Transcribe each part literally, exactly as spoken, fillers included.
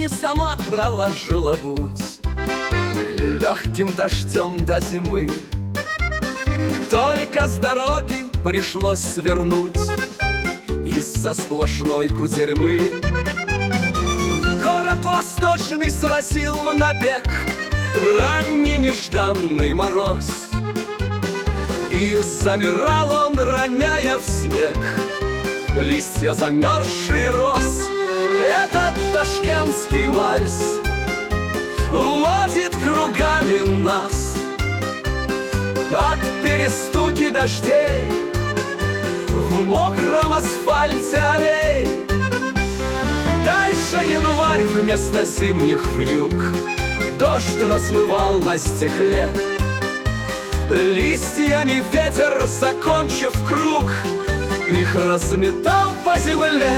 осени сама проложила путь легким дождем до зимы. Только с дороги пришлось свернуть из-за сплошной кутерьмы. Город восточный сразил набег ранний нежданный мороз, и замирал он, роняя в снег листья замерзший роз. Этот ташкентский вальс водит кругами нас под перестуки дождей в мокром асфальте аллей. Дальше январь вместо зимних вьюг дождь размывал на стекле. Листьями ветер, закончив круг, их разметал по земле.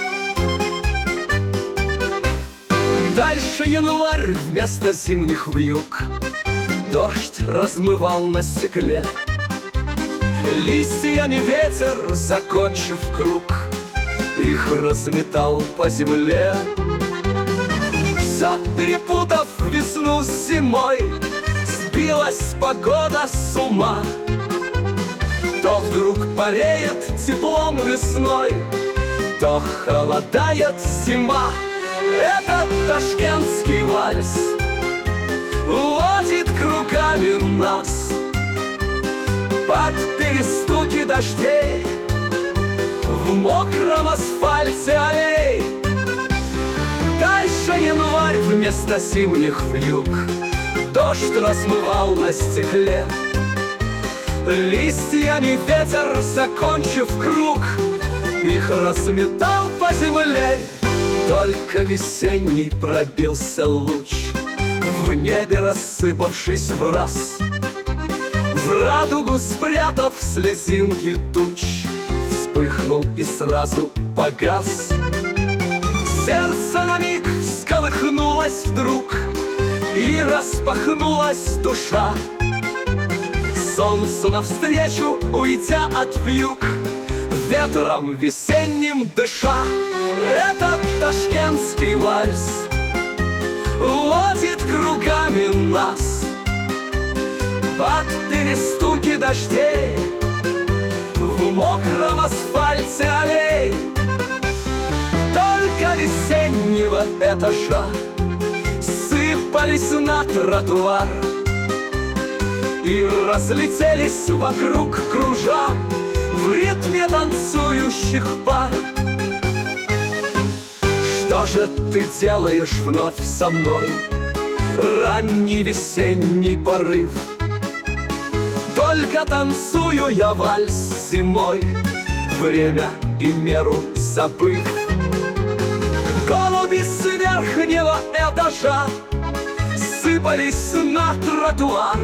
Дальше январь вместо зимних вьюг дождь размывал на стекле. Листьями ветер, закончив круг, их разметал по земле. Вся перепутав весну с зимой, сбилась погода с ума. То вдруг пареет теплом весной, то холодает зима. Этот ташкентский вальс водит кругами нас под перестуки дождей в мокром асфальте аллей. Дальше январь вместо зимних вьюг дождь размывал на стекле. Листьями ветер, закончив круг, их разметал по земле. Только весенний пробился луч, в небе рассыпавшись в раз, в радугу спрятав слезинки туч, вспыхнул и сразу погас. Сердце на миг всколыхнулось вдруг, и распахнулась душа. Солнцу навстречу, уйдя от вьюг, ветром весенним дыша. Этот ташкентский вальс водит кругами нас под перестуки дождей в мокром асфальте аллей. Только весеннего этажа сыпались на тротуар и разлетелись вокруг, кружа в ритме танцующих пар. Что же ты делаешь вновь со мной, ранний весенний порыв? Только танцую я вальс зимой, время и меру забыв. Голуби с верхнего этажа сыпались на тротуар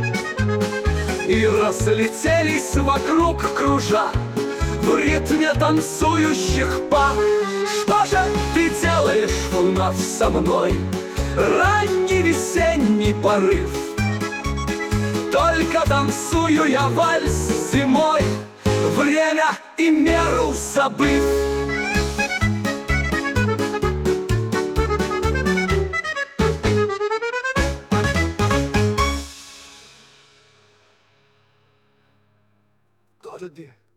и разлетелись вокруг, кружа в ритме танцующих пар. Что же ты делаешь вновь со мной, ранний весенний порыв? Только танцую я вальс зимой, время и меру забыв. Gotta be.